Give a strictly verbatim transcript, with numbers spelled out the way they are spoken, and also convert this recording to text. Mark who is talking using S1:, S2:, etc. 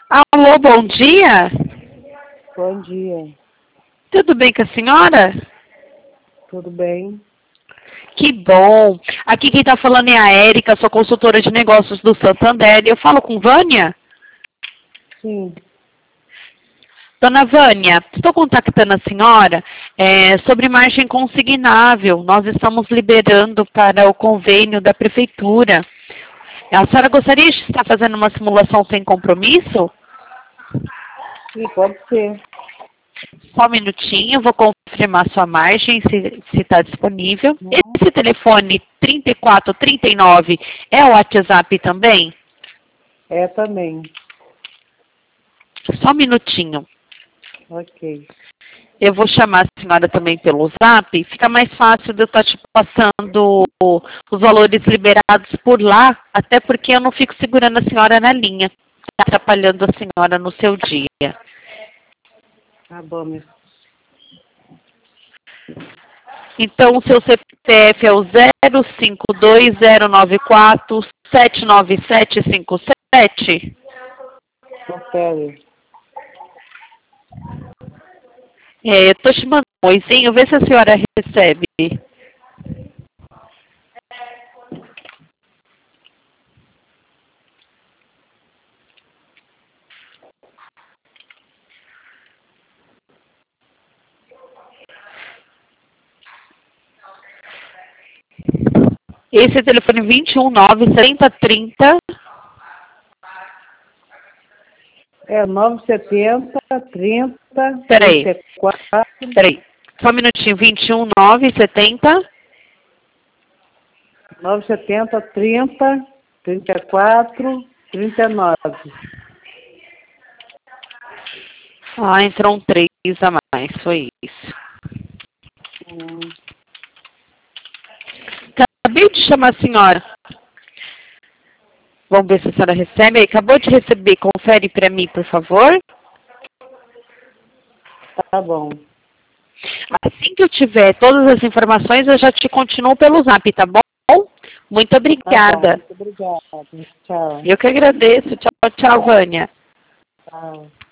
S1: Alô, bom dia.
S2: Bom dia.
S1: Tudo bem com a senhora?
S2: Tudo bem?
S1: Que bom. Aqui quem está falando é a Érica, sou consultora de negócios do Santander. Eu falo com Vânia?
S2: Sim.
S1: Dona Vânia, estou contactando a senhora é, sobre margem consignável. Nós estamos liberando para o convênio da prefeitura. A senhora gostaria de estar fazendo uma simulação sem compromisso?
S2: Sim, pode ser.
S1: Só um minutinho, eu vou confirmar sua margem, se está disponível. Esse telefone trinta e quatro trinta e nove é o WhatsApp também?
S2: É também.
S1: Só um minutinho.
S2: Ok.
S1: Eu vou chamar a senhora também pelo Zap. Fica mais fácil de eu estar te passando os valores liberados por lá, até porque eu não fico segurando a senhora na linha. Está atrapalhando a senhora no seu dia.
S2: Tá bom, meu.
S1: Então, o seu C P F é o zero cinco dois zero nove quatro sete nove sete cinco sete?
S2: Confere.
S1: É, eu estou te mandando um oizinho, vê se a senhora recebe. Esse é o telefone vinte e um nove setenta trinta.
S2: É nove setenta trinta
S1: Peraí,
S2: trinta e quatro.
S1: peraí. Só um minutinho, vinte e um nove setenta.
S2: nove setenta trinta trinta e quatro trinta e nove.
S1: Ah, entrou um três a mais, foi isso.
S2: Hum.
S1: Acabei de chamar a senhora. Vamos ver se a senhora recebe. Acabou de receber, confere para mim, por favor.
S2: Tá bom.
S1: Assim que eu tiver todas as informações, eu já te continuo pelo Zap, tá bom? Muito obrigada.
S2: Tá bom. Muito obrigada. Tchau.
S1: Eu que agradeço. Tchau, tchau, Vânia.
S2: Tchau.